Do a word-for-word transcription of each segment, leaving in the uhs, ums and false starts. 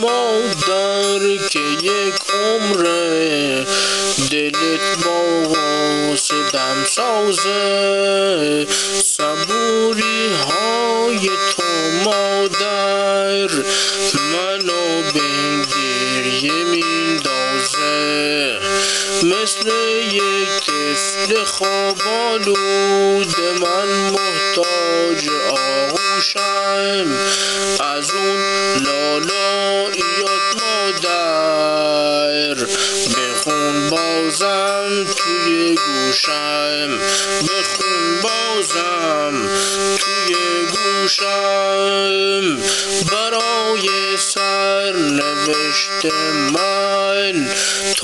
مادر که یک عمره دلت با واسه دم سازه، صبوری های تو مادر منو به گریه میندازه. مثل یک طفل خواب آلود من محتاج آغوشم، از اون لالاییات مادر بخون بازم توی گوشم، بخون بازم توی گوشم. برای سرنوشت من تو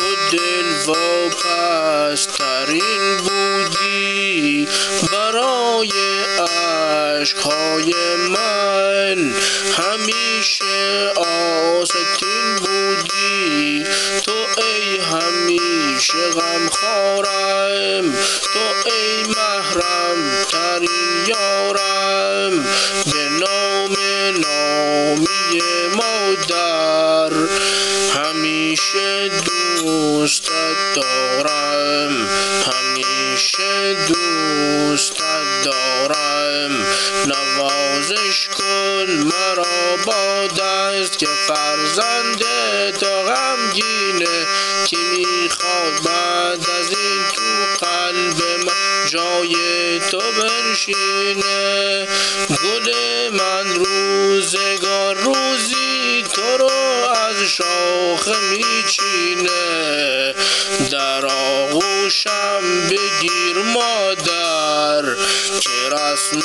دلواپس‌ترین بودی، برای عشقهای من همیشه آستین بودی. تو ای همیشه غمخوارم، تو ای محرم ترین یارم، به نام نامی مادر همیشه دوستت دارم، همیشه دوستت دارم. نوازش کن مرا با دست که فرزند تو غمگینه، که میخواد بعد از این تو قلب من جای تو بنشینه. گل من روزگار روزی تو رو از شاخه میچینه، در آغوشم بگیر مادر که رسم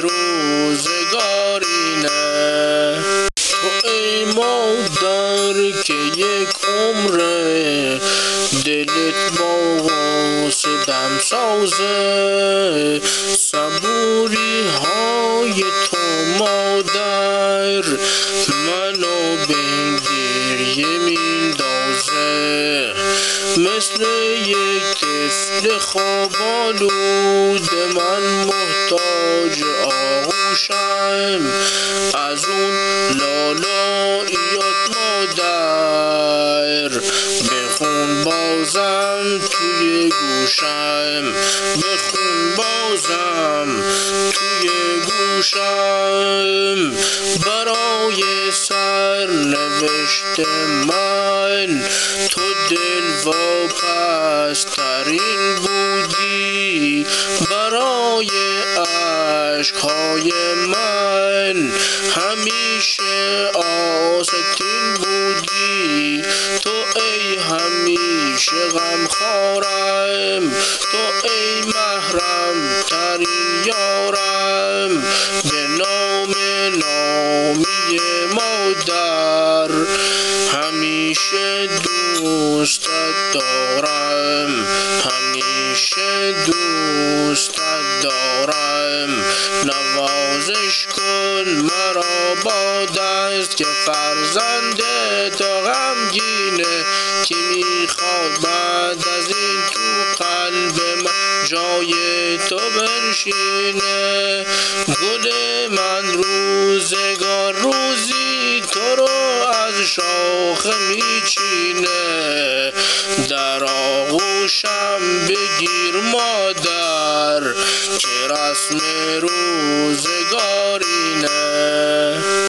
روزگارینه. تو ای مادر که یک عمره دلت با واسه دم سازه، صبوری های تو مادر منو به گریه میندازه. مثل یک طفل خواب آلود من محتاج آغوشم، از اون لالاییات مادر بخون بازم توی گوشم، بخون بازم توی گوشم. برای سرنوشت من تو دلواپس‌ترین بودی، برای عشقهای من همیشه آستین بودی. تو ای همیشه غمخوارم، تو ای محرم ترین یارم، به نام نامی مادر همیشه دوستت دارم، همیشه دوستت دارم. نوازش کن مرا با دست که فرزند تو غمگینه، که میخواد بعد از این تو قلب من جای تو بنشینه. گل من روزگار روزی تو رو از شاخه میچینه، در آغوشم بگیر مادر که رسم رو